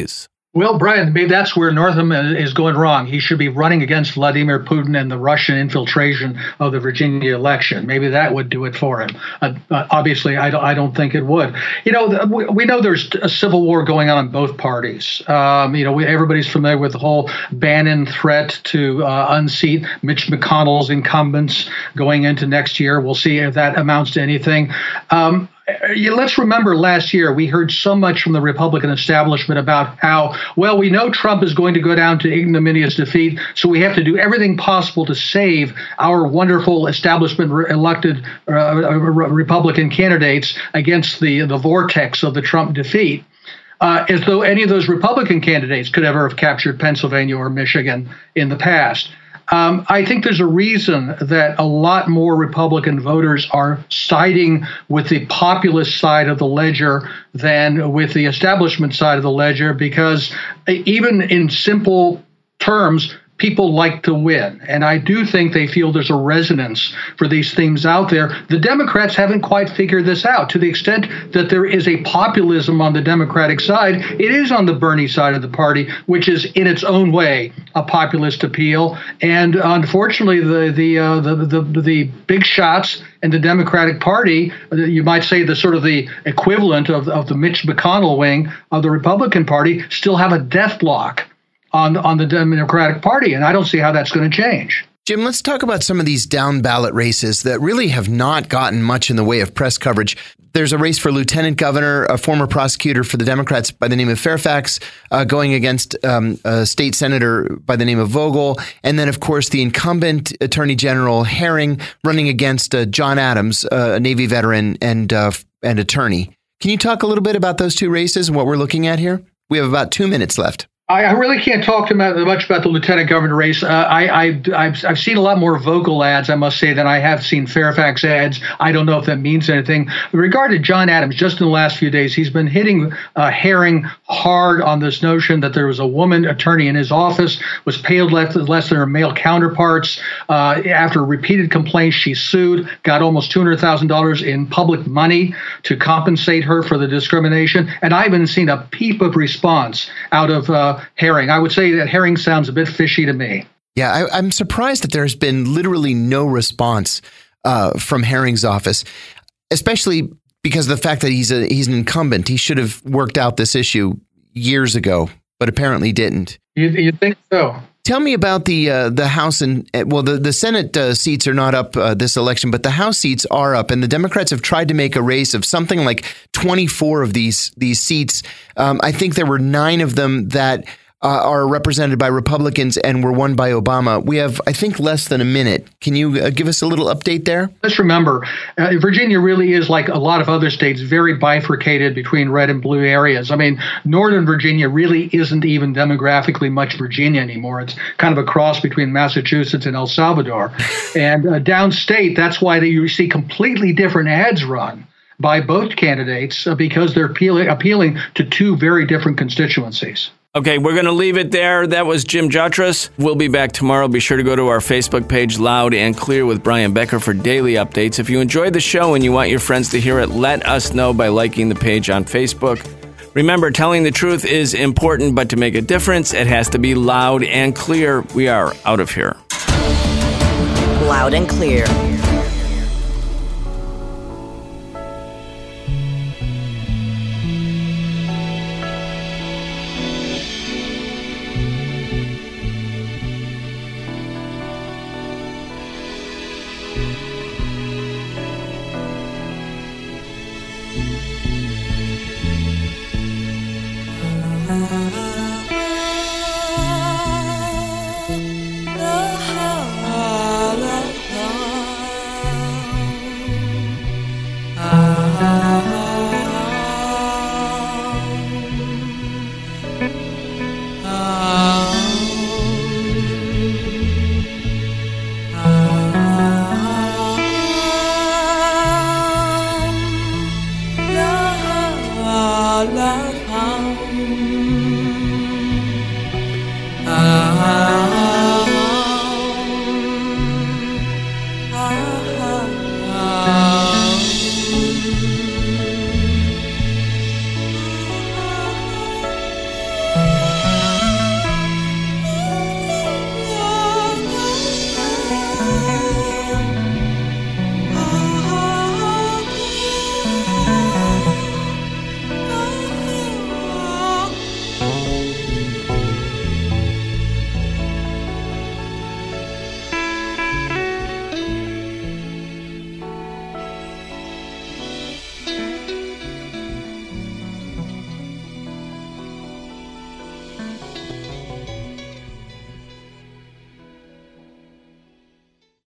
Well, Brian, maybe that's where Northam is going wrong. He should be running against Vladimir Putin and the Russian infiltration of the Virginia election. Maybe that would do it for him. Uh, uh, obviously, I don't, I don't think it would. You know, we, we know there's a civil war going on in both parties. Um, you know, we, everybody's familiar with the whole Bannon threat to uh, unseat Mitch McConnell's incumbents going into next year. We'll see if that amounts to anything. Um, Let's remember last year we heard so much from the Republican establishment about how, well, we know Trump is going to go down to ignominious defeat, so we have to do everything possible to save our wonderful establishment elected uh, Republican candidates against the, the vortex of the Trump defeat. Uh, as though any of those Republican candidates could ever have captured Pennsylvania or Michigan in the past. Um, I think there's a reason that a lot more Republican voters are siding with the populist side of the ledger than with the establishment side of the ledger, because even in simple terms, people like to win. And I do think they feel there's a resonance for these themes out there. The Democrats haven't quite figured this out. To the extent that there is a populism on the Democratic side, it is on the Bernie side of the party, which is in its own way a populist appeal. And unfortunately, the the uh, the, the the big shots in the Democratic Party, you might say the sort of the equivalent of, of the Mitch McConnell wing of the Republican Party, still have a deathlock on on the Democratic Party, and I don't see how that's going to change. Jim, let's talk about some of these down ballot races that really have not gotten much in the way of press coverage. There's a race for lieutenant governor, a former prosecutor for the Democrats by the name of Fairfax, uh, going against um, a state senator by the name of Vogel. And then, of course, the incumbent attorney general Herring running against uh, John Adams, uh, a Navy veteran and uh, and attorney. Can you talk a little bit about those two races and what we're looking at here? We have about two minutes left. I really can't talk too much about the lieutenant governor race. Uh, I, I, I've, I've seen a lot more Vogel ads, I must say, than I have seen Fairfax ads. I don't know if that means anything. With regard to John Adams, just in the last few days, he's been hitting uh, Herring hard on this notion that there was a woman attorney in his office, was paid less, less than her male counterparts. Uh, after repeated complaints, she sued, got almost two hundred thousand dollars in public money to compensate her for the discrimination. And I haven't seen a peep of response out of uh, Herring. I would say that Herring sounds a bit fishy to me. Yeah, I, I'm surprised that there's been literally no response uh, from Herring's office, especially because of the fact that he's a he's an incumbent. He should have worked out this issue years ago, but apparently didn't. You, you think so? Tell me about the uh, the House and well, the the Senate uh, seats are not up uh, this election, but the House seats are up, and the Democrats have tried to make a race of something like twenty-four of these these seats. Um, I think there were nine of them that Uh, are represented by Republicans and were won by Obama. We have, I think, less than a minute. Can you uh, give us a little update there? Let's remember, uh, Virginia really is, like a lot of other states, very bifurcated between red and blue areas. I mean, Northern Virginia really isn't even demographically much Virginia anymore. It's kind of a cross between Massachusetts and El Salvador. And uh, downstate, that's why they, you see completely different ads run by both candidates uh, because they're appealing, appealing to two very different constituencies. Okay, we're going to leave it there. That was Jim Jutras. We'll be back tomorrow. Be sure to go to our Facebook page, Loud and Clear with Brian Becker, for daily updates. If you enjoyed the show and you want your friends to hear it, let us know by liking the page on Facebook. Remember, telling the truth is important, but to make a difference, it has to be loud and clear. We are out of here. Loud and Clear.